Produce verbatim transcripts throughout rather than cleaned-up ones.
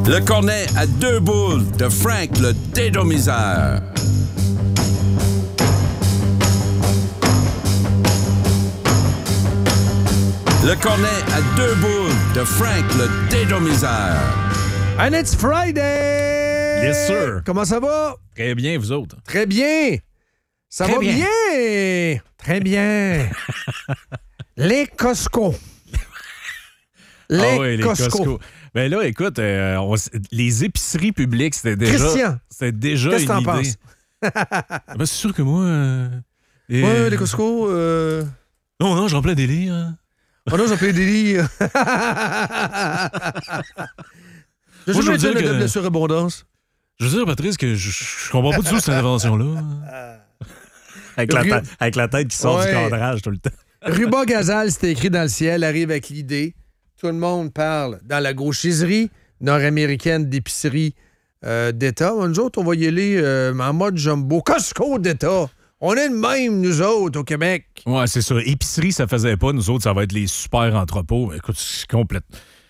Le cornet à deux boules de Frank le dédomiseur. Le cornet à deux boules de Frank le dédomiseur. And it's Friday! Yes, sir. Comment ça va? Très bien, vous autres. Très bien. Ça Très va bien. bien. Très bien. Les Costco. Les, ah ouais, les Costco. Costco. Ben là, écoute, euh, on s- les épiceries publiques, c'était déjà... Christian, C'était déjà qu'est-ce que une t'en idée. penses? Ben, c'est sûr que moi... euh, et- Ouais, les Costco. Euh... Non, non, j'en plein délire. Hein. Oh non, j'ai pris des délires. J'ai Moi, je jamais veux été dire de que- la surabondance. Je veux dire, Patrice, que je, je comprends pas du tout cette intervention-là. avec, la Ru- tête- avec la tête qui sort Ouais. du cadrage tout le temps. Ruba Gazal, c'était écrit dans le ciel, arrive avec l'idée. Tout le monde parle dans la gauchiserie nord-américaine d'épicerie euh, d'État. Nous autres, on va y aller euh, en mode jumbo. Costco d'État. On est le même, nous autres, au Québec. Ouais, c'est ça. Épicerie, ça faisait pas. Nous autres, ça va être les super entrepôts. Écoute, c'est complète.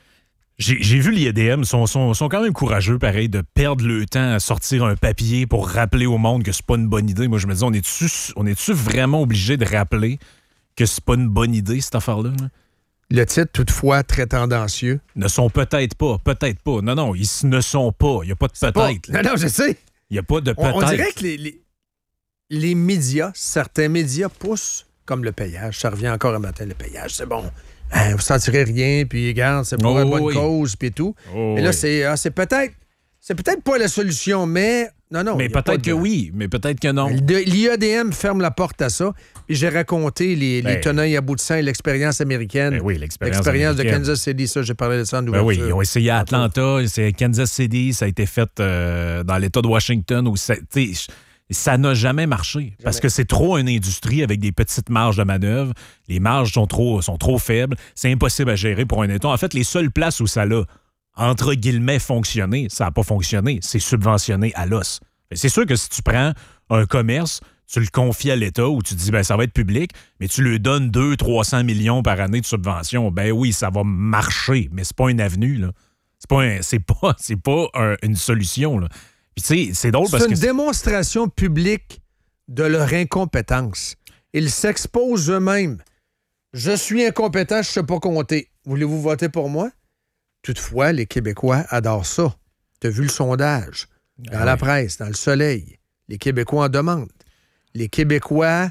J'ai, j'ai vu l'I A D M, ils sont, sont, sont quand même courageux, pareil, de perdre le temps à sortir un papier pour rappeler au monde que c'est pas une bonne idée. Moi, je me dis, on est-tu, on est-tu vraiment obligé de rappeler que c'est pas une bonne idée, cette affaire-là? Là? Le titre, toutefois, très tendancieux. Ne sont peut-être pas, peut-être pas. Non, non, ils s- ne sont pas. Il n'y a pas de Pas- peut-être. là. Non, non, je sais. Il n'y a pas de On, peut-être. on dirait que les, les, les médias, certains médias poussent comme le payage. Ça revient encore un matin, le payage, c'est bon. Hein, vous sentirez rien, puis regarde, c'est pour Oh, une bonne oui. cause, puis tout. Oh, Et là, oui. c'est, ah, c'est peut-être c'est peut-être pas la solution, mais non, non. Mais il y a pas peut-être de- que oui, mais peut-être que non. De- L'I A D M ferme la porte à ça. Puis j'ai raconté les, les Ben, tenants et aboutissants et l'expérience américaine. Ben oui, l'expérience L'expérience de américaine. Kansas City, ça, j'ai parlé de ça en Ben ouverture. oui, ils ont essayé à Atlanta, c'est Kansas City, ça a été fait euh, dans l'État de Washington. Où ça, t'sais, ça n'a jamais marché parce que c'est trop une industrie avec des petites marges de manœuvre. Les marges sont trop, sont trop faibles. C'est impossible à gérer pour un État. En fait, les seules places où ça a, entre guillemets, fonctionné, ça n'a pas fonctionné. C'est subventionné à l'os. C'est sûr que si tu prends un commerce, tu le confies à l'État ou tu dis ben ça va être public, mais tu lui donnes deux cents à trois cents millions par année de subvention, ben oui, ça va marcher, mais c'est pas une avenue, là. C'est pas, un- c'est pas, c'est pas un- une solution, là. Puis tu sais, c'est drôle parce C'est une que... démonstration publique de leur incompétence. Ils s'exposent eux-mêmes. Je suis incompétent, je ne sais pas compter. Voulez-vous voter pour moi? Toutefois, les Québécois adorent ça. Tu as vu le sondage dans Ah la oui. presse, dans le Soleil. Les Québécois en demandent. Les Québécois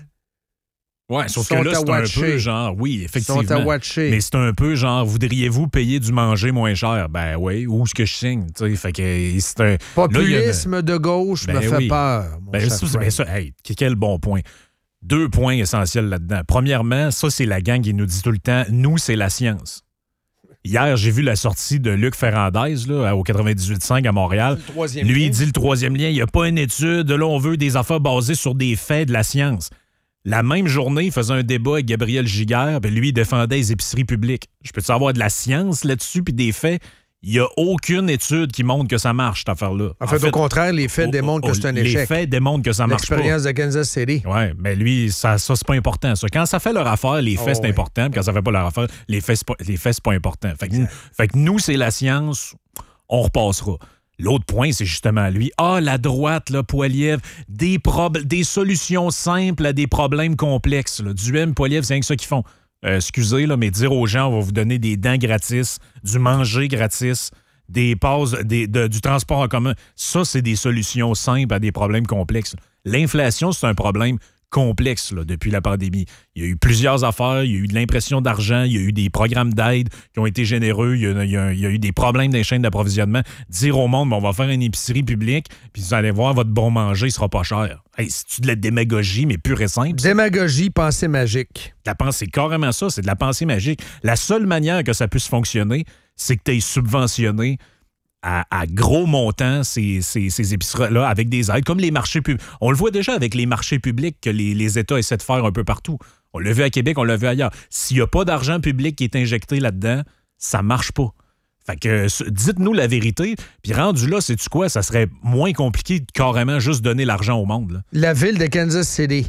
Ouais, sauf sont que là, à c'est un watcher. peu genre... Oui, effectivement. sont à watcher. Mais c'est un peu genre, voudriez-vous payer du manger moins cher? Ben oui, où est-ce que je signe? Tu sais, fait que c'est un... Populisme Là, il y a- de gauche me Ben fait oui. peur. Mon Ben, cher ça, Frank. ben ça, hey, quel bon point. Deux points essentiels là-dedans. Premièrement, ça, c'est la gang qui nous dit tout le temps, nous, c'est la science. Hier, j'ai vu la sortie de Luc Ferrandez là, au quatre-vingt-dix-huit virgule cinq à Montréal. Le troisième Lui, lien. il dit le troisième lien, il n'y a pas une étude. Là, on veut des affaires basées sur des faits de la science. La même journée, il faisait un débat avec Gabriel Giguère, puis lui, il défendait les épiceries publiques. Je peux-tu avoir de la science là-dessus, puis des faits? Il n'y a aucune étude qui montre que ça marche, cette affaire-là. En fait, au contraire, les faits au- démontrent au- que c'est un les échec. faits démontrent que ça marche pas. L'expérience de Kansas City. Oui, mais lui, ça, ça c'est pas important. Ça. Quand ça fait leur affaire, les faits, Oh, c'est ouais. important. Puis quand ça fait pas leur affaire, les faits, c'est pas, les faits, c'est pas important. Fait que, fait que nous, c'est la science, on repassera. L'autre point, c'est justement lui. Ah, la droite, là, Poilievre, des, prob- des solutions simples à des problèmes complexes. Là. Du M, Poilievre, c'est rien que ça qu'ils font. Euh, excusez, là, mais dire aux gens, on va vous donner des dents gratis, du manger gratis, des passes, des, de- du transport en commun. Ça, c'est des solutions simples à des problèmes complexes. L'inflation, c'est un problème complexe là, depuis la pandémie. Il y a eu plusieurs affaires, il y a eu de l'impression d'argent, il y a eu des programmes d'aide qui ont été généreux, il y a, il y a- il y a eu des problèmes dans les chaînes d'approvisionnement. Dire au monde, on va faire une épicerie publique, puis vous allez voir, votre bon manger, il sera pas cher. Hey, c'est-tu de la démagogie, mais pure et simple? Démagogie, pensée magique. La pensée, c'est carrément ça, c'est de la pensée magique. La seule manière que ça puisse fonctionner, c'est que tu aies subventionné à, à gros montants ces, ces, ces épiceries-là avec des aides, comme les marchés publics. On le voit déjà avec les marchés publics que les, les États essaient de faire un peu partout. On l'a vu à Québec, on l'a vu ailleurs. S'il n'y a pas d'argent public qui est injecté là-dedans, ça marche pas. Fait que s- dites-nous la vérité, puis rendu là, sais-tu quoi? Ça serait moins compliqué de carrément juste donner l'argent au monde. Là. La ville de Kansas City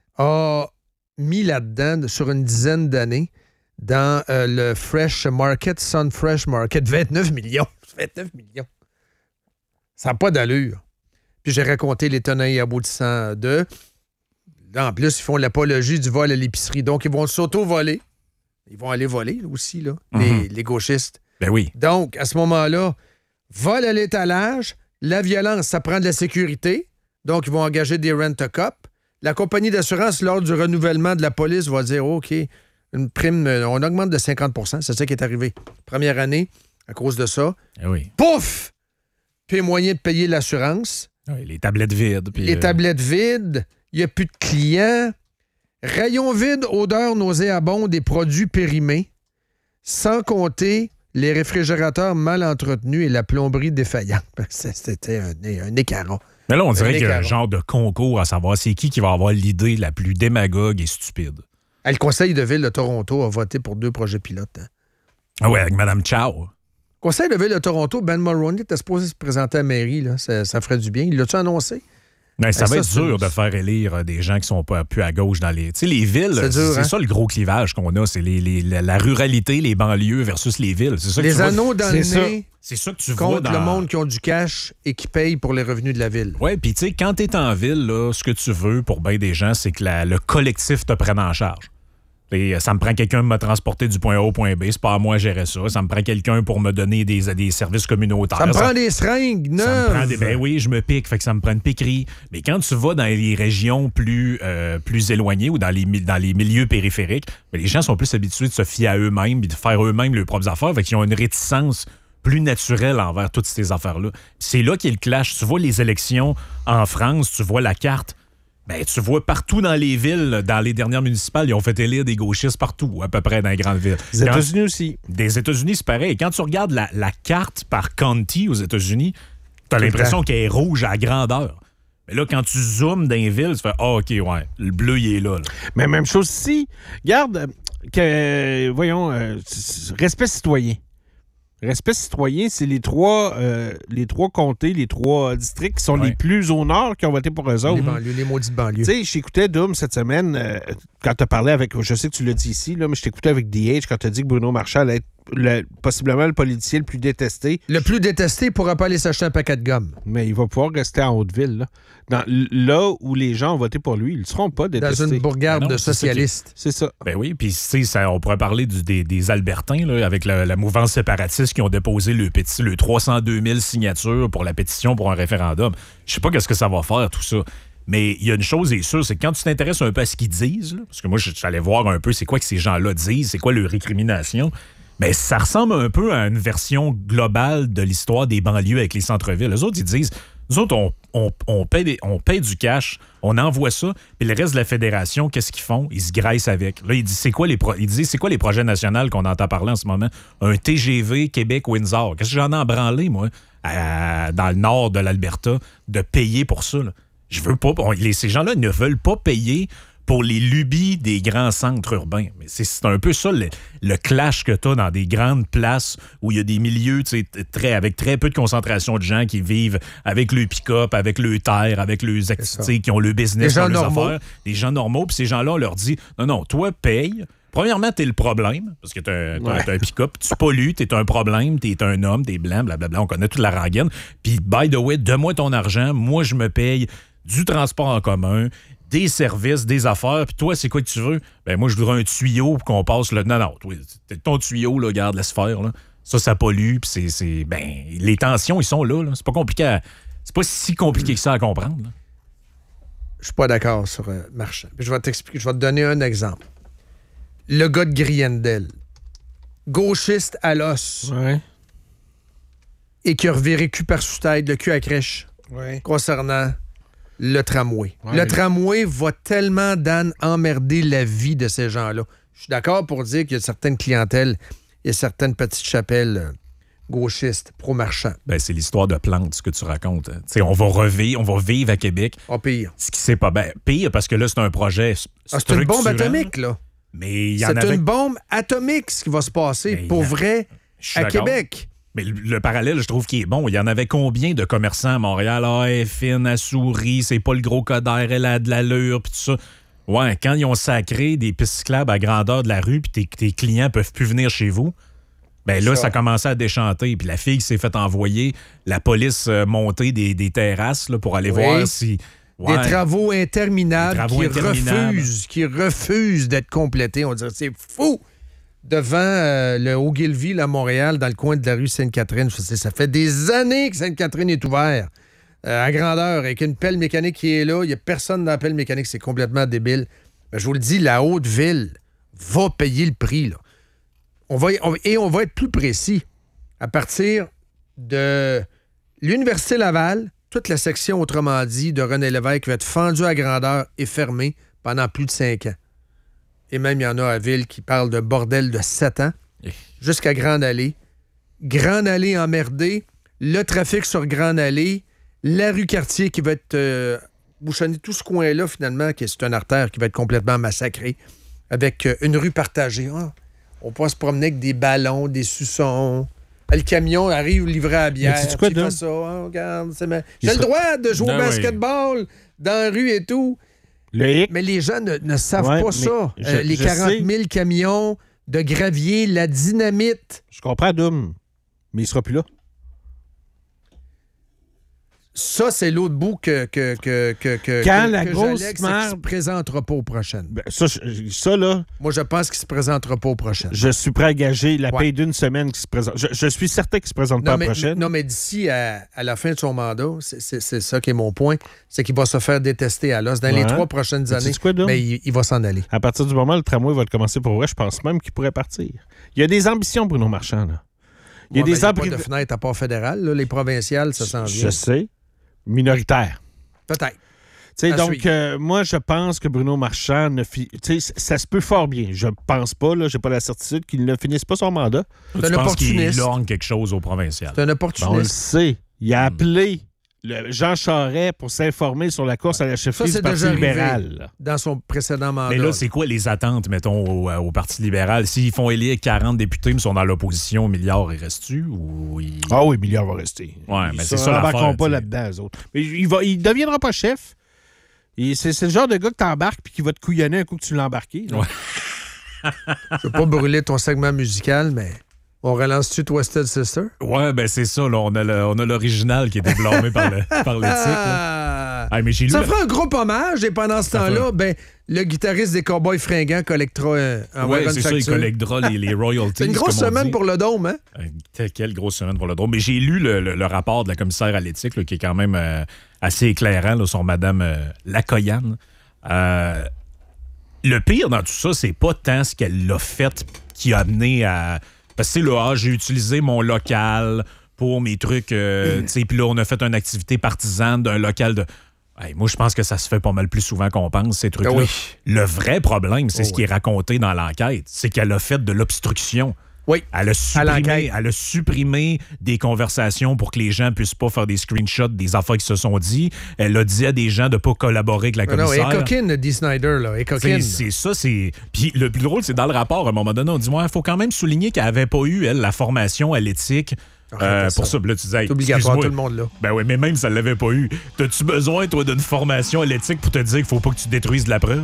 a mis là-dedans, sur une dizaine d'années, dans euh, le Fresh Market, Sun Fresh Market, vingt-neuf millions. vingt-neuf millions. Ça n'a pas d'allure. Puis j'ai raconté les tenants et aboutissants d'eux. En plus, ils font l'apologie du vol à l'épicerie. Donc, ils vont s'auto-voler. Ils vont aller voler aussi, là, mm-hmm. les, les gauchistes. Ben oui. Donc, à ce moment-là, vol à l'étalage, la violence, ça prend de la sécurité. Donc, ils vont engager des rent-a-cop. La compagnie d'assurance, lors du renouvellement de la police, va dire, OK, une prime, on augmente de cinquante pour cent. C'est ça qui est arrivé. Première année, à cause de ça. Eh oui. Pouf! Puis moyen de payer l'assurance. Oui, les tablettes vides. Puis les euh... tablettes vides. Il n'y a plus de clients. Rayons vides, odeur nauséabonde des produits périmés. Sans compter les réfrigérateurs mal entretenus et la plomberie défaillante. C'était un, un écaron. Mais là, on dirait qu'il y a un genre de concours à savoir c'est qui qui va avoir l'idée la plus démagogue et stupide. Le conseil de ville de Toronto a voté pour deux projets pilotes. Hein. Ah ouais, avec Mme Chow. Le conseil de ville de Toronto, Ben Mulroney était supposé se présenter à la mairie. Là. Ça, ça ferait du bien. Il l'a-tu annoncé? Ben, ça ben, va ça, être dur c'est... de faire élire des gens qui sont pas plus à gauche dans les... Tu sais, les villes, c'est, dur, c'est hein? ça le gros clivage qu'on a. C'est les, les, la, la ruralité, les banlieues versus les villes. C'est ça que les tu anneaux vois. dans c'est le ça. nez C'est ça que tu contre vois dans... le monde qui ont du cash et qui payent pour les revenus de la ville. Oui, puis tu sais, quand t'es en ville, là, ce que tu veux pour bien des gens, c'est que la, le collectif te prenne en charge. Et ça me prend quelqu'un pour me transporter du point A au point B. C'est pas à moi de gérer ça. Ça me prend quelqu'un pour me donner des, des services communautaires. Ça me ça, prend des seringues neuves. Ça me prend des, ben oui, je me pique. Fait que ça me prend une piquerie. Mais quand tu vas dans les régions plus, euh, plus éloignées ou dans les, dans les milieux périphériques, ben les gens sont plus habitués de se fier à eux-mêmes et de faire eux-mêmes leurs propres affaires. Fait qu'ils ont une réticence plus naturelle envers toutes ces affaires-là. C'est là qu'est le clash. Tu vois les élections en France, tu vois la carte. Ben, tu vois partout dans les villes, dans les dernières municipales, ils ont fait élire des gauchistes partout, à peu près dans les grandes villes. Les quand, États-Unis aussi. Des États-Unis, c'est pareil. Quand tu regardes la, la carte par county aux États-Unis, tu as l'impression qu'elle est rouge à grandeur. Mais là, quand tu zoomes dans les villes, tu fais « Ah, oh, OK, ouais, le bleu, il est là. là. » Mais même chose ici. Regarde, que, voyons, euh, respect citoyen. Respect citoyen, c'est les trois, euh, les trois comtés, les trois districts qui sont ouais. les plus au nord qui ont voté pour eux autres. Les banlieues, les maudites banlieues. Tu sais, j'écoutais Doom cette semaine, euh, quand tu as parlé avec, je sais que tu l'as dit ici, là, mais je t'écoutais avec D H quand tu as dit que Bruno Marchand allait être le, possiblement le politicien le plus détesté. Le plus détesté, il ne pourra pas aller s'acheter un paquet de gomme. Mais il va pouvoir rester en Haute-Ville. Là, Dans, là où les gens ont voté pour lui, ils ne seront pas détestés. Dans une bourgade non, de c'est socialistes. C'est ça. Ben oui, puis ça, on pourrait parler du, des, des Albertains, là, avec la, la mouvance séparatiste qui ont déposé le, péti, le trois cent deux mille signatures pour la pétition pour un référendum. Je sais pas qu'est-ce que ça va faire, tout ça. Mais il y a une chose est sûre, c'est que quand tu t'intéresses un peu à ce qu'ils disent, là, parce que moi, je suis allé voir un peu c'est quoi que ces gens-là disent, c'est quoi leur récrimination, mais ça ressemble un peu à une version globale de l'histoire des banlieues avec les centres-villes. Les autres, ils disent, nous autres, on, on, on, paye des, on paye du cash, on envoie ça, puis le reste de la fédération, qu'est-ce qu'ils font? Ils se graissent avec. Là, ils disent, c'est quoi les, pro- ils disent, c'est quoi les projets nationaux qu'on entend parler en ce moment? Un T G V Québec-Windsor. Qu'est-ce que j'en ai embranlé, moi, à, dans le nord de l'Alberta, de payer pour ça, là? Je veux pas. On, les, ces gens-là ne veulent pas payer pour les lubies des grands centres urbains. Mais c'est, c'est un peu ça le, le clash que tu as dans des grandes places où il y a des milieux très, avec très peu de concentration de gens qui vivent avec le pick-up, avec le terre, avec leurs activités, qui ont le business, des gens leurs normaux. affaires. Des gens normaux. Puis ces gens-là, on leur dit non, non, toi, paye. Premièrement, t'es le problème, parce que t'as un, ouais. un pick-up, tu pollues, t'es un problème, t'es un homme, t'es blanc, blablabla, on connaît toute la rengaine. Puis, by the way, donne-moi ton argent, moi, je me paye du transport en commun, des services, des affaires, puis toi, c'est quoi que tu veux? Ben moi, je voudrais un tuyau pour qu'on passe le... Non, non, toi, ton tuyau, là, regarde, laisse faire, là. Ça, ça pollue, puis c'est, c'est... Ben, les tensions, ils sont là, là. C'est pas compliqué à... C'est pas si compliqué que ça à comprendre, là. Je suis pas d'accord sur euh, Marchand. Je vais t'expliquer, je vais te donner un exemple. Le gars de Griendel, gauchiste à l'os, ouais. et qui a reviré cul par sous tête, le cul à crèche, ouais. concernant le tramway. Ouais, le oui. tramway va tellement, Dan, emmerder la vie de ces gens-là. Je suis d'accord pour dire qu'il y a certaines clientèles, il y a certaines petites chapelles euh, gauchistes, pro-marchands. Ben, c'est l'histoire de Plante, ce que tu racontes. T'sais, on va revivre, on va vivre à Québec. Oh, pire. Ce qui c'est pas bien. Pire, parce que là, c'est un projet ah, c'est une bombe atomique, là. Mais il y en c'est avait... une bombe atomique, ce qui va se passer, mais pour a... vrai, à d'accord. Québec. Mais le, le parallèle, je trouve qu'il est bon. Il y en avait combien de commerçants à Montréal? Ah, elle est fine, elle sourit, c'est pas le gros codère, elle a de l'allure, puis tout ça. Ouais, quand ils ont sacré des pistes cyclables à grandeur de la rue, puis tes, tes clients peuvent plus venir chez vous, Ben là, ça. ça commençait à déchanter. Puis la fille s'est fait envoyer la police euh, monter des, des terrasses là, pour aller Oui. voir si... Ouais. Des travaux interminables, Des travaux qui, interminables. Refusent, qui refusent d'être complétés. On dirait c'est fou! Devant euh, le Ogilvy, à Montréal, dans le coin de la rue Sainte-Catherine. Je sais, ça fait des années que Sainte-Catherine est ouvert. Euh, à grandeur, avec une pelle mécanique qui est là. Il n'y a personne dans la pelle mécanique. C'est complètement débile. Mais je vous le dis, la Haute-Ville va payer le prix. Là. On va, on- et on va être plus précis. À partir de l'Université Laval, toute la section, autrement dit, de René Lévesque va être fendue à grandeur et fermée pendant plus de cinq ans. Et même, il y en a à Ville qui parlent de bordel de sept ans, Eh. jusqu'à Grande Allée. Grande Allée emmerdée, le trafic sur Grande Allée, la rue Cartier qui va être euh, bouchonnée, tout ce coin-là, finalement, qui est c'est une artère qui va être complètement massacrée, avec euh, une rue partagée. Ah, on peut se promener avec des ballons, des suçons. Ah, le camion arrive livré à la bière. Mais sais-tu quoi, puis il Dom? fait ça. Ah, regarde, c'est ma- Il J'ai le sera- droit de jouer au Ben oui. basketball dans la rue et tout. Le hic, Mais les gens ne, ne savent Ouais, pas mais ça. je- Euh, les je quarante sais. mille camions de gravier, la dynamite. je comprends Doom, mais il sera plus là. Ça, c'est l'autre bout que, que, que, que, que, Quand que- la que grosse j'allègue, c'est qu'il se merde- présentera pas aux prochaines. Ben, ça, je- ça, là, Moi, je pense qu'il se présentera pas aux prochaines. je suis prêt à gager la Ouais. paye d'une semaine qui se présente. Je, je suis certain qu'il se présente pas Non la mais, prochaine. non, mais d'ici à, à la fin de son mandat, c'est, c'est- c'est ça qui est mon point, c'est qu'il va se faire détester à l'os dans les Ouais. trois prochaines Mais années. sais-tu quoi, Dom? Mais il, il va s'en aller. À partir du moment où le tramway va commencer pour vrai, je pense même qu'il pourrait partir. Il y a des ambitions, Bruno Marchand, là. Il y a Ouais, des ben, pas abris. de fenêtre à part fédérale. Là, les provinciales, ça s'en vient. Je sais. Minoritaire. Peut-être. Tu sais, À donc, suivre. euh, moi, je pense que Bruno Marchand ne fi- tu sais, ça se peut fort bien. Je pense pas, là, j'ai pas la certitude qu'il ne finisse pas son mandat. Tu un penses qu'il opportuniste. lorgne quelque chose au provincial? C'est un Ben, on le opportuniste. sait. Il Hmm. a appelé le Jean Charest pour s'informer sur la course à la chefferie Ça, c'est du Parti déjà arrivé. libéral. là. Dans son précédent mandat. Mais là, c'est quoi les attentes, mettons, au, au Parti libéral? S'ils font élire quarante députés, mais sont dans l'opposition, Milliard, il reste-tu? Ou il... Ah oui, Milliard va rester. Ouais, Ils mais se c'est ça rembarqueront l'affaire, pas tu sais. là-dedans, eux autres. Mais il va, il deviendra pas chef. Et c'est, c'est le genre de gars que t'embarques puis qui va te couillonner un coup que tu l'as embarqué. là. Ouais. Je veux pas brûler ton segment musical, mais on relance-tu Twisted Sister? Ouais, ben c'est ça, là. On a, le- on a l'original qui est déblâmé par, le, par l'éthique. là. Ah! Ah, mais j'ai lu Ça le- fera un groupe hommage et pendant ce Ça temps-là, fait- ben, le guitariste des Cowboys fringants collectera un, un Ouais, une c'est ça, il facture. collectera les, les royalties. C'est une grosse comme on semaine dit. pour le dôme, hein? Euh, Quelle grosse semaine pour le drôle. Mais j'ai lu le, le- le rapport de la commissaire à l'éthique, là, qui est quand même euh, assez éclairant, là, sur Mme euh, Lacoyane. Euh, le pire dans tout ça, c'est pas tant ce qu'elle a fait qui a amené à... Parce que, tu sais, là, ah, j'ai utilisé mon local pour mes trucs, euh, tu sais, puis là, on a fait une activité partisane d'un local de... Hey, moi, je pense que ça se fait pas mal plus souvent qu'on pense, ces trucs-là. Ah oui. Le vrai problème, c'est Oh ce qui oui. est raconté dans l'enquête, c'est qu'elle a fait de l'obstruction. Oui. Elle a, supprimé, l'enquête. elle a supprimé des conversations pour que les gens puissent pas faire des screenshots des affaires qui se sont dit. Elle a dit à des gens de pas collaborer avec la Non, non, commissaire. et coquine, Dee Snider, là. Et coquine. C'est c'est ça, c'est. Puis le plus drôle, c'est dans le rapport, à un moment donné, on dit, il faut quand même souligner qu'elle avait pas eu, elle, la formation à l'éthique. Arrête euh, ça. pour ça, Puis là, tu disais, hey, C'est obligatoire, excuse-moi. tout le monde là. Ben oui, mais même si elle l'avait pas eu, t'as-tu besoin, toi, d'une formation à l'éthique pour te dire qu'il faut pas que tu détruises de la preuve?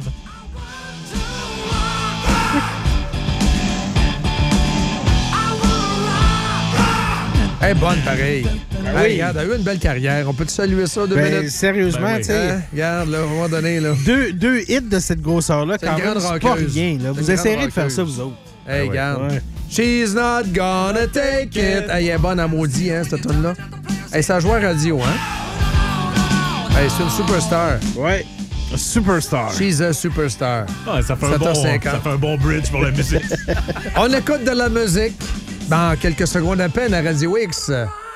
Elle est bonne, pareil. Ben Hey, oui. regarde, elle a eu une belle carrière. On peut te saluer ça deux Ben, minutes? sérieusement, Ben oui. tu sais, Hein? Regarde, là, à un moment donné, là. deux, deux hits de cette grosseur-là, C'est quand une même, grande c'est pas rockeuse. rien. Là. C'est Vous une essayerez grande de faire ça, rockeuse. vous autres. Hey, ouais. regarde. Ouais. She's not gonna take it. Hey, elle est bonne à maudit, hein, cette tune-là. Hey, ça joue à radio, hein? Hey, c'est une superstar. Ouais. Superstar. She's a superstar. Ah, ça, fait un sept heures bon, cinquante. ça fait un bon bridge pour la musique. On écoute de la musique dans quelques secondes à peine à Radio X.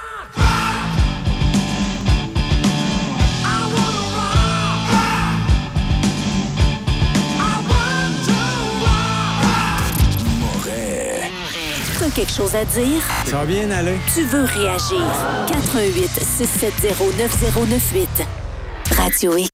T'as quelque chose à dire? Ça va bien aller? Tu veux réagir? quatre un huit, six sept zéro, neuf zéro neuf huit. Radio X.